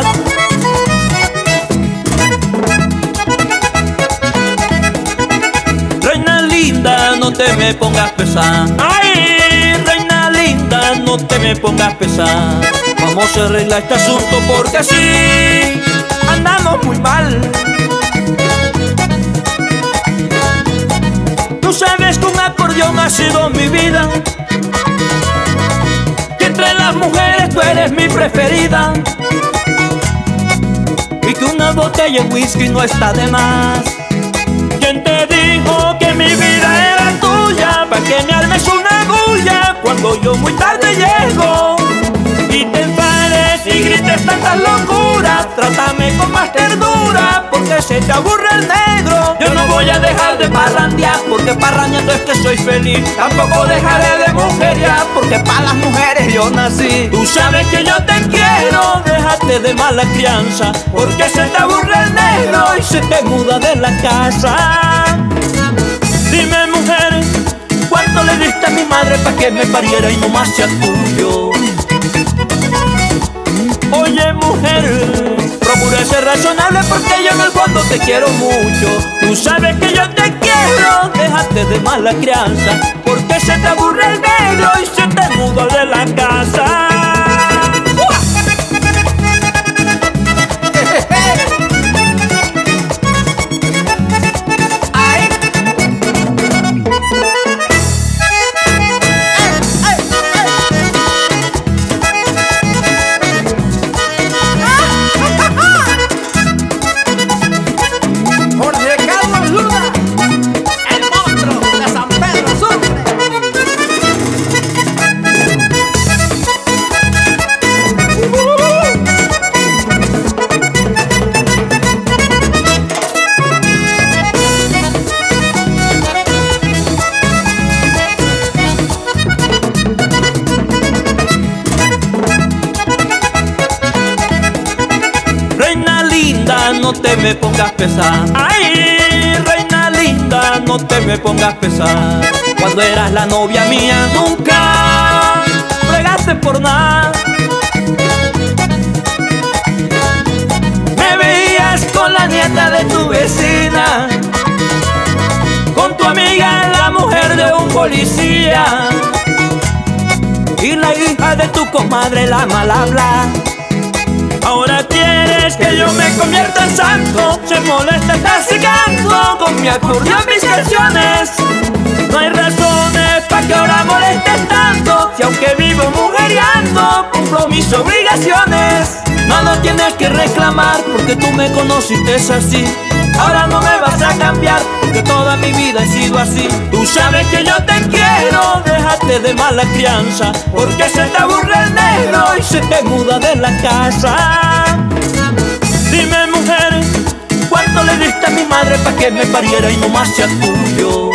Reina linda, no te me pongas pesada. Ay, reina linda, no te me pongas pesada. Vamos a arreglar este asunto porque así andamos muy mal. Tú sabes que un acordeón ha sido mi vida, que entre las mujeres tú eres mi preferida, y que una botella de whisky no está de más. ¿Quién te dijo que mi vida era tuya? Pa' que me armes una bulla cuando yo muy tarde llego y te enfades y grites tantas locuras. Trátame con más ternura porque se te aburre el negro. Yo no voy a dejar de parrandear porque parrandeando es que soy feliz. Tampoco dejaré de mujeriar porque para las mujeres yo nací. Tú sabes que yo te quiero, déjate de mala crianza porque se te aburre el negro y se te muda de la casa. Dime, mujer, ¿cuánto le diste a mi madre pa' que me pariera y no más sea tuyo? Oye, mujer, procura ser razonable porque yo en el fondo te quiero mucho. Tú sabes que yo te quiero, déjate de mala crianza porque se te aburre el negro y se te muda de la casa. No te me pongas pesada. Ay, reina linda, no te me pongas pesada. Cuando eras la novia mía nunca fregaste por nada. Me veías con la nieta de tu vecina, con tu amiga la mujer de un policía, y la hija de tu comadre la mal habla. Ahora quieres que yo me convierta en santo. Se molesta, estás cegando con mi acordeón mis canciones. No hay razones pa' que ahora molestes tanto, si aunque vivo mujeriando cumplo mis obligaciones. No lo tienes que reclamar porque tú me conociste así. Ahora no me vas a cambiar porque toda mi vida he sido así. Tú sabes que yo te quiero, déjate de mala crianza porque se te aburre el negro y se te muda de la casa. Dime, mujer, ¿cuánto le diste a mi madre pa' que me pariera y no más sea tuyo?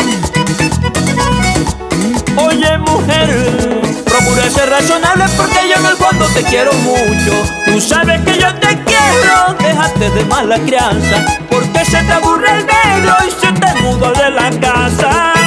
Oye, mujer, procura ser razonable porque yo en el fondo te quiero mucho. Tú sabes que yo te quiero, déjate de mala crianza porque se te aburre el negro y se te muda de la casa.